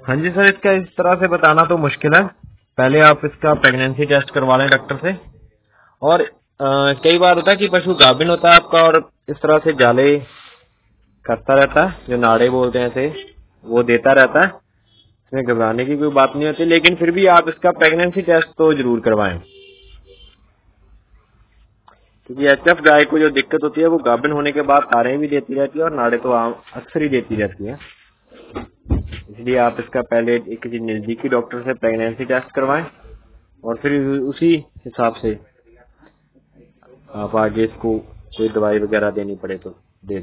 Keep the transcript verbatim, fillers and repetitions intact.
हाँ जी सर, इसका इस तरह से बताना तो मुश्किल है। पहले आप इसका प्रेगनेंसी टेस्ट करवा लें डॉक्टर से। और अ, कई बार होता है कि पशु गाभिन होता है आपका और इस तरह से जाले करता रहता है, जो नाड़े बोलते हैं इसे, वो देता रहता है। इसमें घबराने की कोई बात नहीं होती, लेकिन फिर भी आप इसका प्रेगनेंसी टेस्ट तो जरूर करवाएं, क्योंकि एच एफ गाय को जो दिक्कत होती है वो गाभिन होने के बाद तारे भी देती रहती है और नाड़े तो आम अक्सर ही देती रहती है। इसलिए आप इसका पहले एक किसी नजदीकी डॉक्टर से प्रेगनेंसी टेस्ट करवाएं और फिर उसी हिसाब से आप आगे इसको कोई दवाई वगैरह देनी पड़े तो